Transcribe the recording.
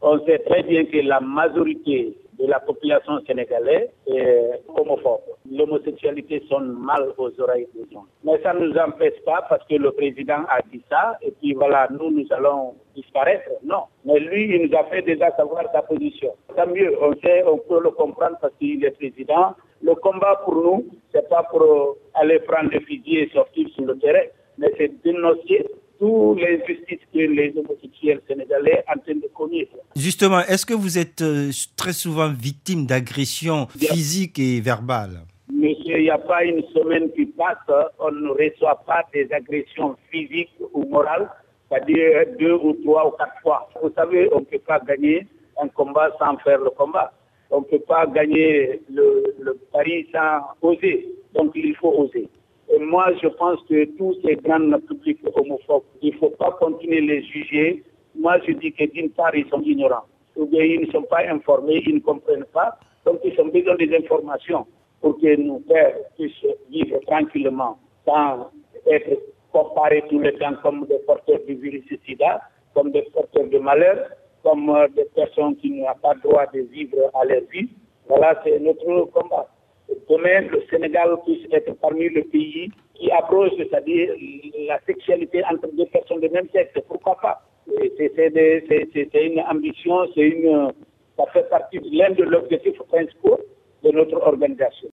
On sait très bien que la majorité de la population sénégalaise est homophobe. L'homosexualité sonne mal aux oreilles des gens. Mais ça ne nous empêche pas parce que le président a dit ça et puis voilà, nous allons disparaître. Non. Mais lui, il nous a fait déjà savoir sa position. Tant mieux, on peut le comprendre parce qu'il est président. Le combat pour nous, c'est pas pour aller prendre le fusil et sortir sur le terrain, mais c'est dénoncer toutes les injustices que les homosexuels sénégalais sont en train de commettre. Justement, est-ce que vous êtes très souvent victime d'agressions physiques et verbales? Monsieur, il n'y a pas une semaine qui passe, on ne reçoit pas des agressions physiques ou morales, c'est-à-dire 2 ou 3 ou 4 fois. Vous savez, on ne peut pas gagner un combat sans faire le combat. On ne peut pas gagner le pari sans oser. Donc il faut oser. Et moi, je pense que tous ces grands publics homophobes, il ne faut pas continuer à les juger. Moi, je dis que d'une part, ils sont ignorants. Ou bien ils ne sont pas informés, ils ne comprennent pas. Donc, ils ont besoin des informations pour que nos pères puissent vivre tranquillement sans être comparés tout le temps comme des porteurs du virus sida, comme des porteurs de malheur, comme des personnes qui n'ont pas le droit de vivre à leur vie. Voilà, c'est notre combat. Demain, le Sénégal puisse être parmi les pays qui approchent, c'est-à-dire la sexualité entre deux personnes de même sexe. Pourquoi pas? C'est une ambition, ça fait partie de l'un de l'objectif principal de notre organisation.